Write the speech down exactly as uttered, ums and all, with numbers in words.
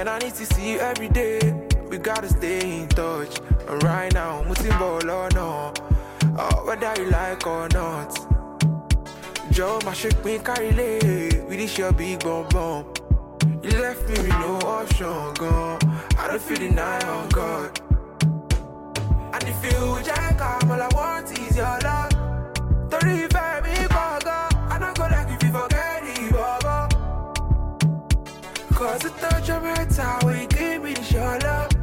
And I need to see you every day. We gotta stay in touch. And right now, Mutimbo or no, oh, whether you like or not. Joe, my shake me carry lay. We this your big bomb bomb. You left me with no option, gone. I don't feel the night on God. And if you jack up, all I want is your love. Don't refer me, Boga. I don't go like if you forget it, Boga. Cause the touch of my time when you give me this your love.